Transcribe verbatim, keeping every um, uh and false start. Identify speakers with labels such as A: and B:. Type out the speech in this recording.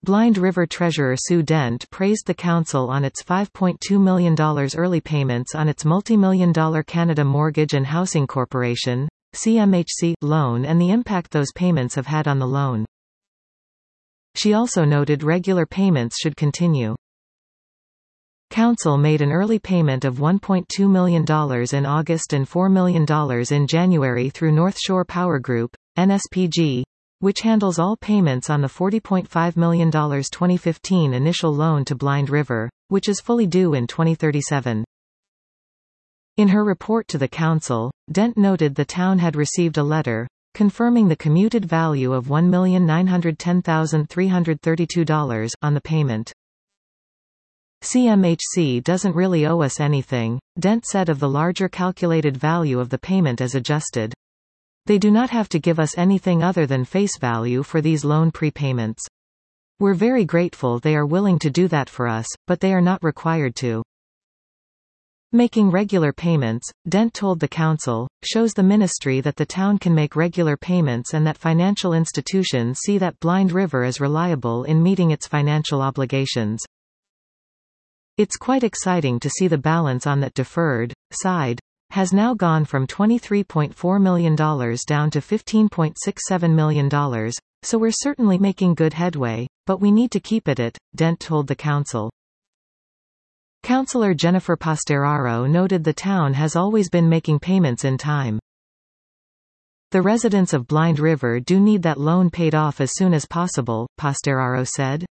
A: Blind River Treasurer Sue Dent praised the council on its five point two million dollars early payments on its multi-million dollar Canada Mortgage and Housing Corporation C M H C loan and the impact those payments have had on the loan. She also noted regular payments should continue. Council made an early payment of one point two million dollars in August and four million dollars in January through North Shore Power Group, N S P G, which handles all payments on the forty point five million dollars twenty fifteen initial loan to Blind River, which is fully due in twenty thirty-seven. In her report to the council, Dent noted the town had received a letter confirming the commuted value of one million nine hundred ten thousand three hundred thirty-two dollars on the payment. C M H C doesn't really owe us anything, Dent said of the larger calculated value of the payment as adjusted. They do not have to give us anything other than face value for these loan prepayments. We're very grateful they are willing to do that for us, but they are not required to. Making regular payments, Dent told the council, shows the ministry that the town can make regular payments and that financial institutions see that Blind River is reliable in meeting its financial obligations. It's quite exciting to see the balance on that deferred side has now gone from twenty-three point four million dollars down to fifteen point six seven million dollars, so we're certainly making good headway, but we need to keep at it, Dent told the council. Councillor Jennifer Posteraro noted the town has always been making payments in time. The residents of Blind River do need that loan paid off as soon as possible, Posteraro said.